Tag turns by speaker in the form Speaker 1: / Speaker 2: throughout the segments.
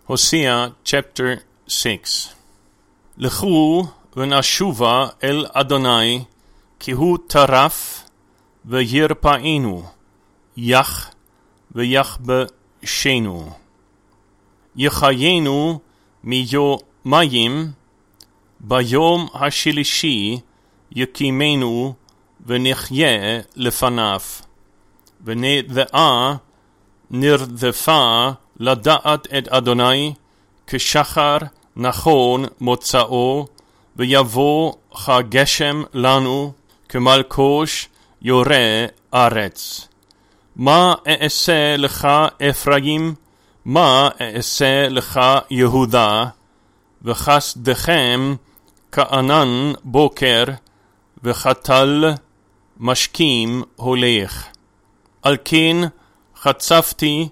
Speaker 1: Hosea chapter 6. Lechu v'nashuva el Adonai, ki hu taraf v'yirpa'enu, yach v'yachbeshenu. Yechayenu miyomayim, bayom hashilishi yekimenu v'nichyeh lefanaf. V'nedhe'a nirdefa לדעת את אדוני כשחר נכון מוצאו, ויבוא כגשם לנו כמלקוש יורה ארץ. מה אעשה לך אפרים, מה אעשה לך יהודה, וחסדכם כענן בוקר, וחתל משקים הולך. על כן חצפתי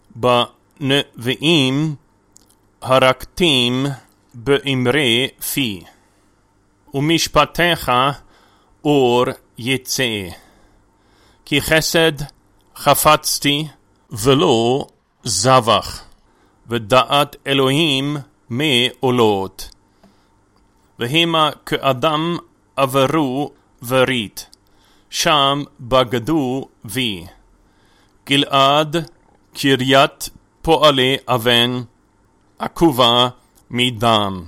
Speaker 1: בנביאים הרקטים באמרי פי, ומשפטיך אור יצא. כי חסד חפצתי ולא זבח, ודעת אלוהים מעולות. והמה כאדם עברו ורית, שם בגדו בי. גלעד קריית פועלי אבן, עקובה מדם.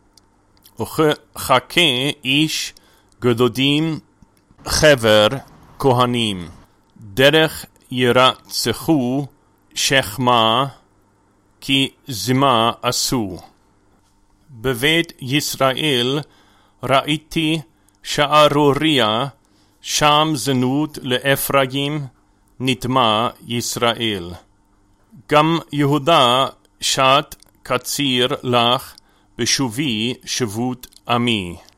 Speaker 1: וכחכה איש גדודים חבר כהנים. דרך ירצחו שכמה, כי זמה עשו. בבית ישראל ראיתי שערוריה, שם זנות לאפרים, נטמע ישראל. גם יהודה שת קציר לך בשובי שבות עמי.